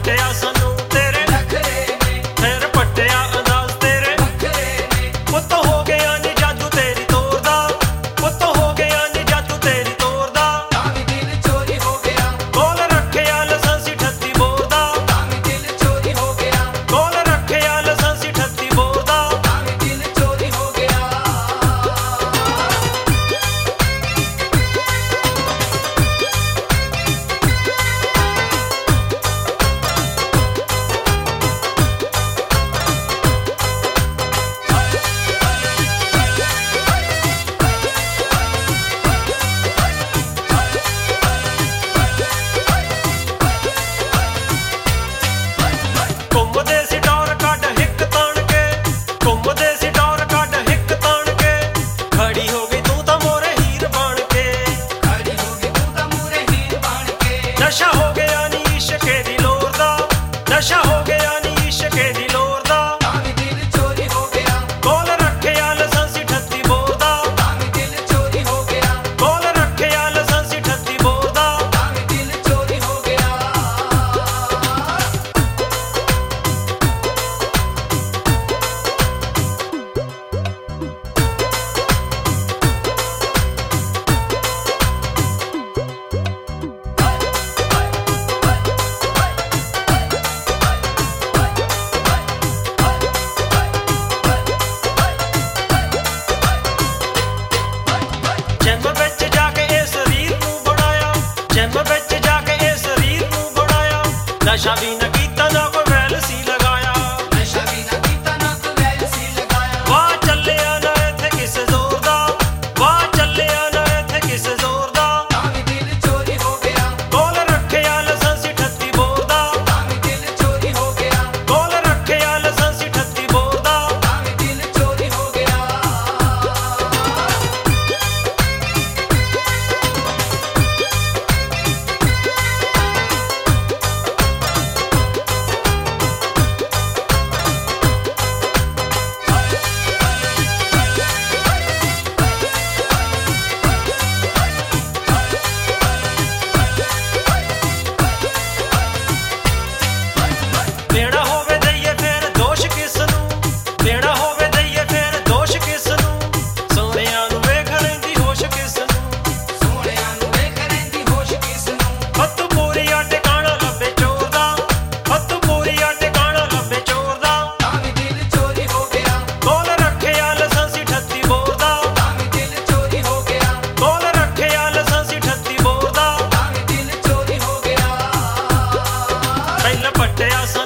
पट्टिया सानू तेरे नखरे ने, फिर पट्टिया अंदाज तेरे नखरे ने। पुत हो गया नी जादू तेरी तोर दा, पुत हो गया नी जादू तेरी तोर दा। तावी दिल चोरी हो गया, कोल रखिया लसांसी ठत्ती बोर दा, तावी दिल चोरी हो गया, कोल रखिया लसांसी ठत्ती बोर दा। तावी दिल चोरी हो गया। घुमदे सी डोर कट हिक तान के, घुमदे सी डोर कट हिक तान के। खड़ी हो गई तू तां मोरे हीर बन के, खड़ी हो गई तू तां मोरे हीर बन के। नशा हो गया नी इश्के दी लोर दा, नशा हो गया नी इश्के दी लोर दा। तावी दिल चोरी हो गया, कोल रखिया लसांसी ठत्ती बोर दा, तावी दिल चोरी हो गया, कोल रखिया लसांसी ठत्ती बोर दा। तावी दिल चोरी हो गया। जिम विच जाके इस शरीर नू बनाया, जिम विच जाके इस शरीर नू बनाया। नशा भी न कीता ना कोई वैल सी लगाया, नशा भी ना कीता ना कोई वैल सी लगाया। वाह चलिया ना इत्थे किस जोर दा, वाह चलिया ना इत्थे किस जोर दा। तावी दिल चोरी हो गया, कोल रखिया लसांसी ठत्ती बोर दा, तावी दिल चोरी हो गया, कोल रखिया लसांसी ठत्ती बोर दा। तावी दिल चोरी हो गया। देना होवे दईए फिर दोष किस नू, देना होवे दईए फिर दोष किस नू। सोहणिया नू वेख लैंदी होश किस नू, सोहणिया नू वेख रहिंदी होश किस नू। हत्थ पूरिया टिकाणा लभे चोर दा, हत्थ पूरिया टिकाणा लभे चोर दा। तावी दिल चोरी हो गया, कोल रखिया लसांसी ठत्ती बोर दा, तावी दिल चोरी हो गया, कोल रखिया लसांसी ठत्ती बोर दा। तावी दिल चोरी हो गया। पहले पट्टिया